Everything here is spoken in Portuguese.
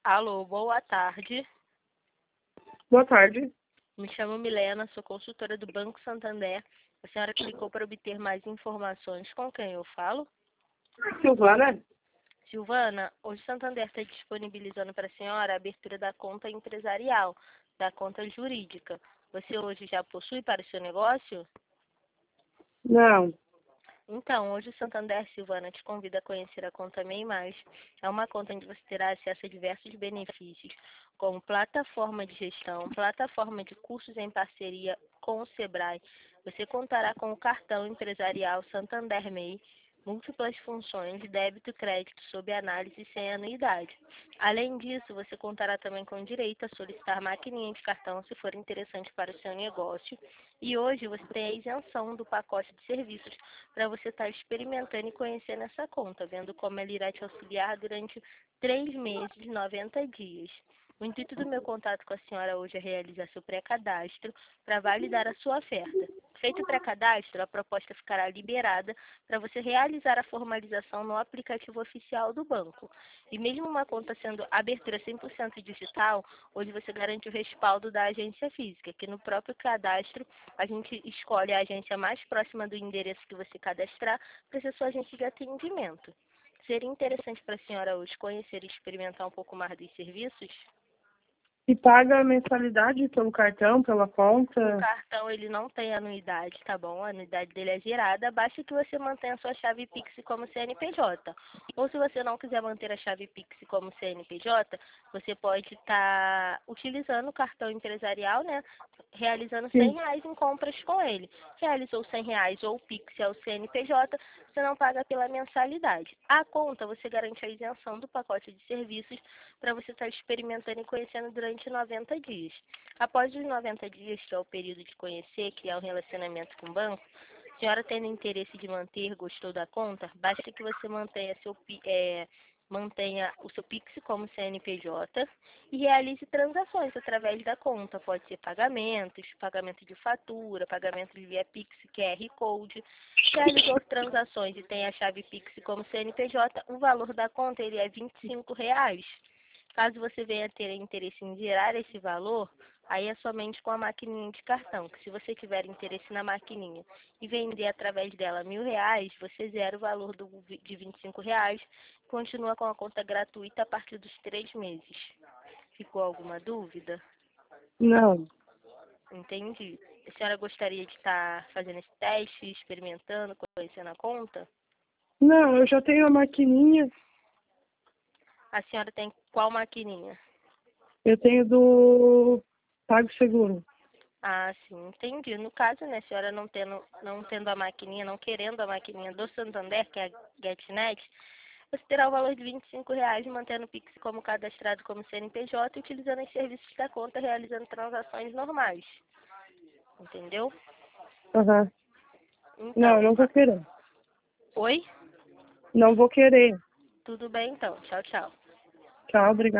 Alô, boa tarde. Boa tarde. Me chamo Milena, sou consultora do Banco Santander. A senhora clicou para obter mais informações. Com quem eu falo? Silvana? Silvana, hoje o Santander está disponibilizando para a senhora a abertura da conta empresarial, da conta jurídica. Você hoje já possui para o seu negócio? Não. Então, hoje o Santander, Silvana, te convida a conhecer a conta MEI Mais. É uma conta onde você terá acesso a diversos benefícios, como plataforma de gestão, plataforma de cursos em parceria com o Sebrae. Você contará com o cartão empresarial Santander MEI, múltiplas funções, débito e crédito sob análise sem anuidade. Além disso, você contará também com direito a solicitar maquininha de cartão se for interessante para o seu negócio. E hoje você tem a isenção do pacote de serviços para você estar experimentando e conhecendo essa conta, vendo como ela irá te auxiliar durante 3 meses, 90 dias. O intuito do meu contato com a senhora hoje é realizar seu pré-cadastro para validar a sua oferta. Feito o pré-cadastro, a proposta ficará liberada para você realizar a formalização no aplicativo oficial do banco. E mesmo uma conta sendo abertura 100% digital, hoje você garante o respaldo da agência física, que no próprio cadastro a gente escolhe a agência mais próxima do endereço que você cadastrar para ser sua agência de atendimento. Seria interessante para a senhora hoje conhecer e experimentar um pouco mais dos serviços? E paga a mensalidade pelo cartão, pela O conta? cartão ele não tem anuidade, tá bom? A anuidade dele é gerada, basta que você mantenha a sua chave Pix como CNPJ. Ou se você não quiser manter a chave Pix como CNPJ, você pode estar utilizando o cartão empresarial, né? Realizando Sim. R$ 100 em compras com ele. Realizou R$ 100 ou o Pix é o CNPJ, você não paga pela mensalidade. A conta você garante a isenção do pacote de serviços para você estar experimentando e conhecendo durante 90 dias. Após os 90 dias, que é o período de conhecer, criar um relacionamento com o banco, a senhora tendo interesse de manter, gostou da conta, basta que você mantenha o seu Pix como CNPJ e realize transações através da conta. Pode ser pagamentos, pagamento de fatura, pagamento via Pix, QR Code. Realizou transações e tem a chave Pix como CNPJ, o valor da conta ele é R$ 25. Caso você venha ter interesse em gerar esse valor, aí é somente com a maquininha de cartão, que se você tiver interesse na maquininha e vender através dela R$ 1.000, você zera o valor de R$ 25, continua com a conta gratuita a partir dos 3 meses. Ficou alguma dúvida? Não. Entendi. A senhora gostaria de estar fazendo esse teste, experimentando, conhecendo a conta? Não, eu já tenho a maquininha. A senhora tem qual maquininha? Eu tenho do PagSeguro. Ah, sim, entendi. No caso, né, a senhora não tendo a maquininha, não querendo a maquininha do Santander, que é a GetNet, você terá o valor de R$ 25, mantendo o Pix como cadastrado como CNPJ e utilizando os serviços da conta, realizando transações normais. Entendeu? Aham. Então, Não vou querer. oi? Não vou querer. Tudo bem então. Tchau, tchau. Tchau, obrigada.